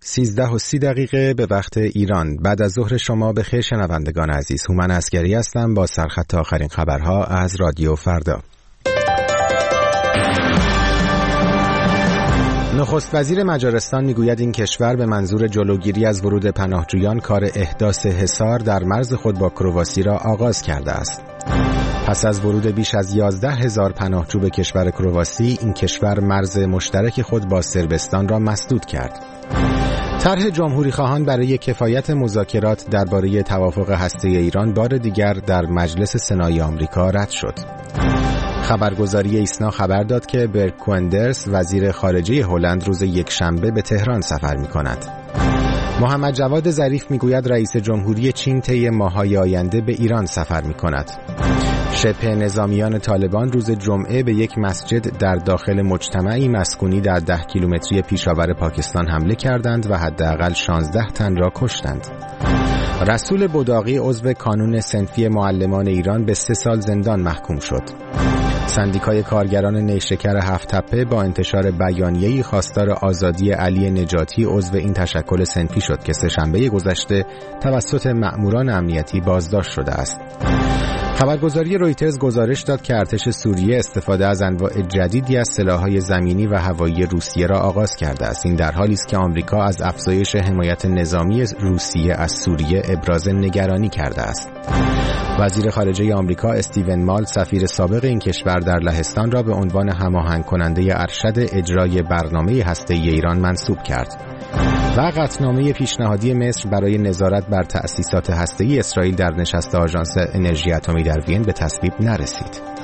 13:30 به وقت ایران. بعد از ظهر شما به خیر شنوندگان عزیز. هومن عسگری هستم با سرخط آخرین خبرها از رادیو فردا. نخست وزیر مجارستان میگوید این کشور به منظور جلوگیری از ورود پناهجویان کار احداث حصار در مرز خود با کرواسی را آغاز کرده است. پس از ورود بیش از 11,000 پناهجو به کشور کرواسی، این کشور مرز مشترک خود با صربستان را مسدود کرد. طرح جمهوری خواهان برای کفایت مذاکرات درباره توافق هسته‌ای ایران بار دیگر در مجلس سنای آمریکا رد شد. خبرگزاری ایسنا خبر داد که برگ کوئندرس وزیر خارجه هلند روز یکشنبه به تهران سفر می‌کند. محمد جواد ظریف میگوید رئیس جمهوری چین طی ماه‌های آینده به ایران سفر می‌کند. شبه نظامیان طالبان روز جمعه به یک مسجد در داخل مجتمعی مسکونی در 10 کیلومتری پیشاور پاکستان حمله کردند و حداقل 16 تن را کشتند. رسول بداقی عضو کانون صنفی معلمان ایران به 3 سال زندان محکوم شد. سندیکای کارگران نیشکر هفت‌تپه با انتشار بیانیه‌ای خواستار آزادی علی نجاتی عضو این تشکل صنفی شد که سه‌شنبه گذشته توسط مأموران امنیتی بازداشت شده است. خبرگزاری رویترز گزارش داد که ارتش سوریه استفاده از انواع جدیدی از سلاح‌های زمینی و هوایی روسیه را آغاز کرده است. این در حالی است که آمریکا از افزایش حمایت نظامی روسیه از سوریه ابراز نگرانی کرده است. وزیر خارجه آمریکا استیون مال سفیر سابق این کشور در لهستان را به عنوان هماهنگ کننده ارشد اجرای برنامه هسته‌ای ایران منصوب کرد. و قطعنامه پیشنهادی مصر برای نظارت بر تأسیسات هسته‌ای اسرائیل در نشست آژانس انرژی اتمی در وین به تصویب نرسید.